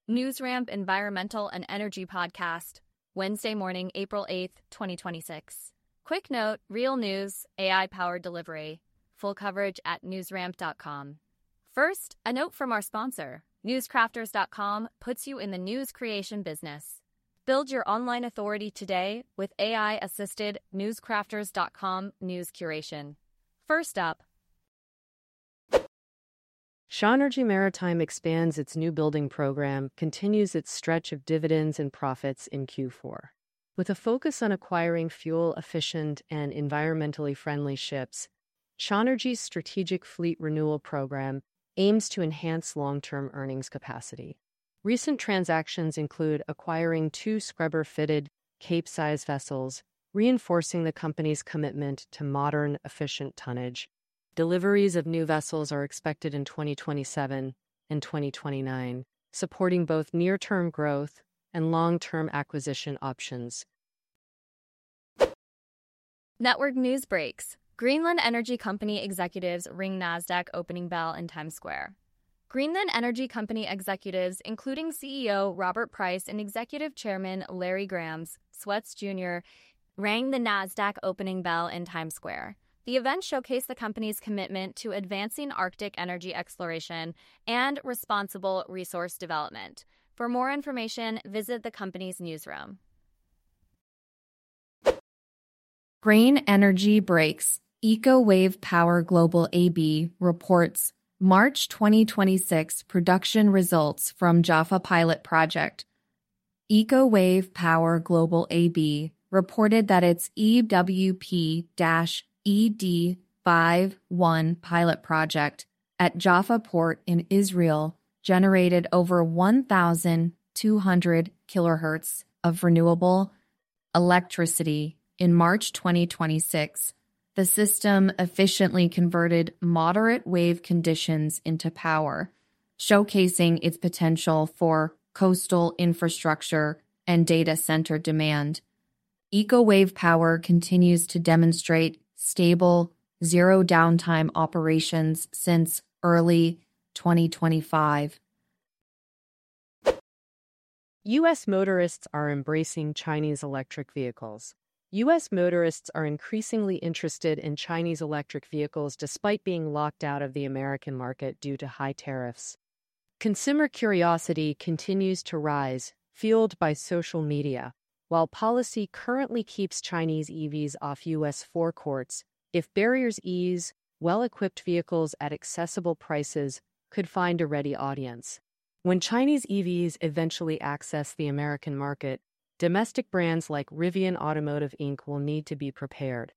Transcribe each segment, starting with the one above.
NewsRamp Environmental and Energy Podcast, Wednesday morning, April 8th, 2026. Quick note, real news, AI-powered delivery. Full coverage at newsramp.com. First, a note from our sponsor. Newscrafters.com puts you in the news creation business. Build your online authority today with AI-assisted Newscrafters.com news curation. First up, Shenergy Maritime expands its new building program, continues its stretch of dividends and profits in Q4. With a focus on acquiring fuel-efficient and environmentally friendly ships, Shenergy's strategic fleet renewal program aims to enhance long-term earnings capacity. Recent transactions include acquiring 2 scrubber-fitted Capesize vessels, reinforcing the company's commitment to modern, efficient tonnage. Deliveries of new vessels are expected in 2027 and 2029, supporting both near-term growth and long-term acquisition options. network news breaks. Greenland Energy Company executives ring NASDAQ opening bell in Times Square. Greenland Energy Company executives, including CEO Robert Price and Executive Chairman Larry Grams Sweats Jr., rang the NASDAQ opening bell in Times Square. The event showcased the company's commitment to advancing Arctic energy exploration and responsible resource development. For more information, visit the company's newsroom. Grain Energy breaks. EcoWave Power Global AB reports March 2026 production results from Jaffa Pilot Project. EcoWave Power Global AB reported that its EWP-ED51 pilot project at Jaffa Port in Israel generated over 1,200 kilohertz of renewable electricity in March 2026. The system efficiently converted moderate wave conditions into power, showcasing its potential for coastal infrastructure and data center demand. EcoWave Power continues to demonstrate stable, zero downtime operations since early 2025. U.S. motorists are embracing Chinese electric vehicles. U.S. motorists are increasingly interested in Chinese electric vehicles despite being locked out of the American market due to high tariffs. Consumer curiosity continues to rise, fueled by social media. While policy currently keeps Chinese EVs off U.S. forecourts, if barriers ease, well-equipped vehicles at accessible prices could find a ready audience. When Chinese EVs eventually access the American market, domestic brands like Rivian Automotive Inc. will need to be prepared.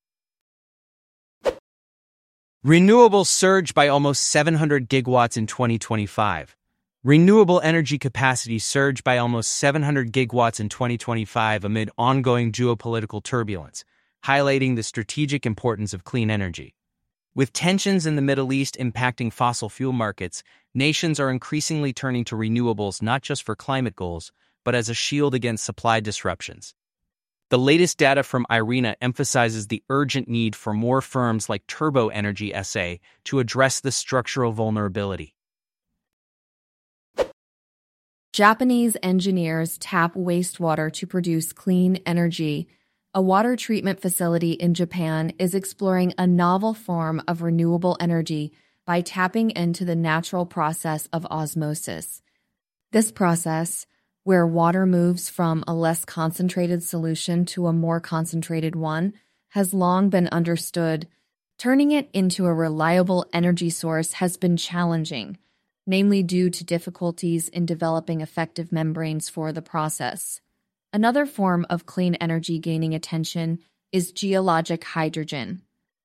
Renewables surged by almost 700 gigawatts in 2025. Renewable energy capacity surged by almost 700 gigawatts in 2025 amid ongoing geopolitical turbulence, highlighting the strategic importance of clean energy. With tensions in the Middle East impacting fossil fuel markets, nations are increasingly turning to renewables not just for climate goals, but as a shield against supply disruptions. The latest data from IRENA emphasizes the urgent need for more firms like Turbo Energy SA to address this structural vulnerability. Japanese engineers tap wastewater to produce clean energy. A water treatment facility in Japan is exploring a novel form of renewable energy by tapping into the natural process of osmosis. This process, where water moves from a less concentrated solution to a more concentrated one, has long been understood. Turning it into a reliable energy source has been challenging, namely due to difficulties in developing effective membranes for the process. Another form of clean energy gaining attention is geologic hydrogen.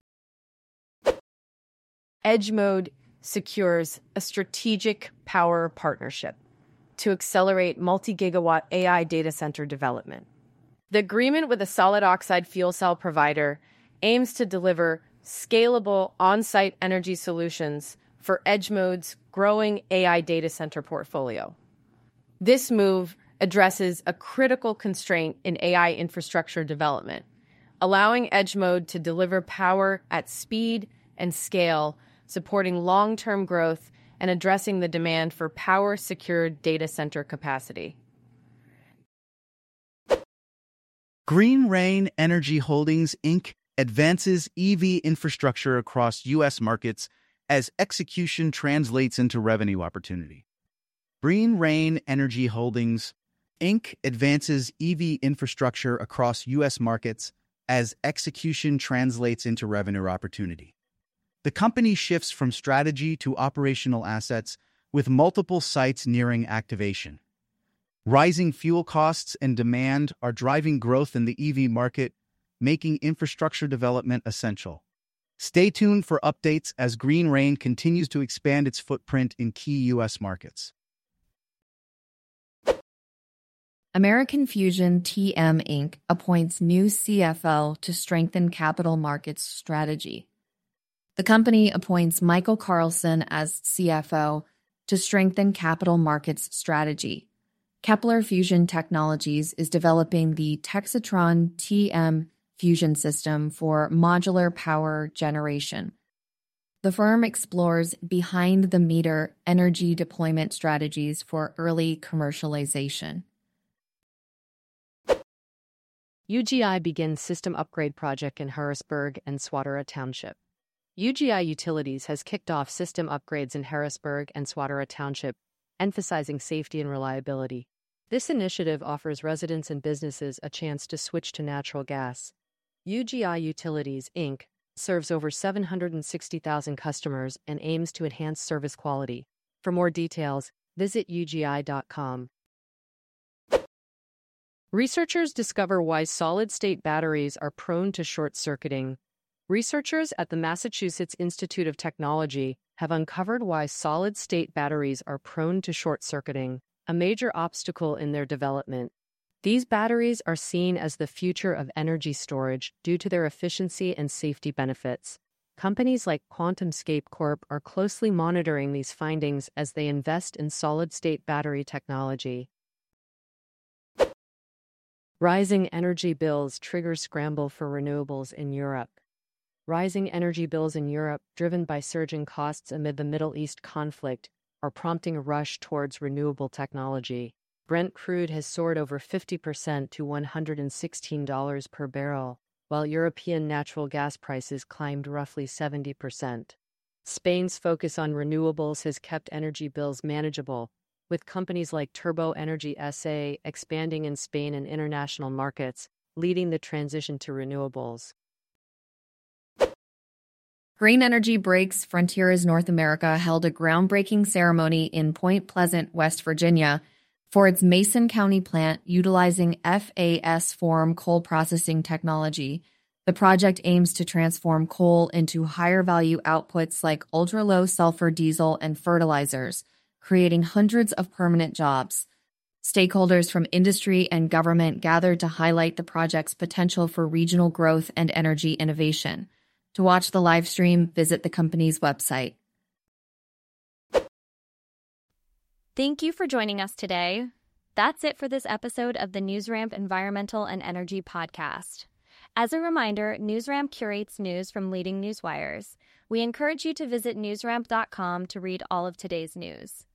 EdgeMode secures a strategic power partnership to accelerate multi-gigawatt AI data center development. The agreement with a solid oxide fuel cell provider aims to deliver scalable on-site energy solutions for EdgeMode's growing AI data center portfolio. This move addresses a critical constraint in AI infrastructure development, allowing EdgeMode to deliver power at speed and scale, supporting long-term growth and addressing the demand for power-secured data center capacity. Green Rain Energy Holdings, Inc. advances EV infrastructure across U.S. markets as execution translates into revenue opportunity. Green Rain Energy Holdings, Inc. advances EV infrastructure across U.S. markets as execution translates into revenue opportunity. The company shifts from strategy to operational assets with multiple sites nearing activation. Rising fuel costs and demand are driving growth in the EV market, making infrastructure development essential. Stay tuned for updates as Green Rain continues to expand its footprint in key U.S. markets. American Fusion TM Inc. appoints new CFO to strengthen capital markets strategy. The company appoints Michael Carlson as CFO to strengthen capital markets strategy. Kepler Fusion Technologies is developing the Texatron TM fusion system for modular power generation. The firm explores behind-the-meter energy deployment strategies for early commercialization. UGI begins system upgrade project in Harrisburg and Swatara Township. UGI Utilities has kicked off system upgrades in Harrisburg and Swatara Township, emphasizing safety and reliability. This initiative offers residents and businesses a chance to switch to natural gas. UGI Utilities, Inc. serves over 760,000 customers and aims to enhance service quality. For more details, visit ugi.com. Researchers discover why solid-state batteries are prone to short-circuiting. Researchers at the Massachusetts Institute of Technology have uncovered why solid-state batteries are prone to short-circuiting, a major obstacle in their development. These batteries are seen as the future of energy storage due to their efficiency and safety benefits. Companies like QuantumScape Corp are closely monitoring these findings as they invest in solid-state battery technology. Rising energy bills trigger scramble for renewables in Europe. Rising energy bills in Europe, driven by surging costs amid the Middle East conflict, are prompting a rush towards renewable technology. Brent crude has soared over 50% to $116 per barrel, while European natural gas prices climbed roughly 70%. Spain's focus on renewables has kept energy bills manageable, with companies like Turbo Energy SA expanding in Spain and international markets, leading the transition to renewables. Green Energy Breaks Frontiers North America held a groundbreaking ceremony in Point Pleasant, West Virginia, for its Mason County plant utilizing FAS form coal processing technology. The project aims to transform coal into higher value outputs like ultra-low sulfur diesel and fertilizers, creating hundreds of permanent jobs. Stakeholders from industry and government gathered to highlight the project's potential for regional growth and energy innovation. To watch the live stream, visit the company's website. Thank you for joining us today. That's it for this episode of the NewsRamp Environmental and Energy Podcast. As a reminder, NewsRamp curates news from leading newswires. We encourage you to visit newsramp.com to read all of today's news.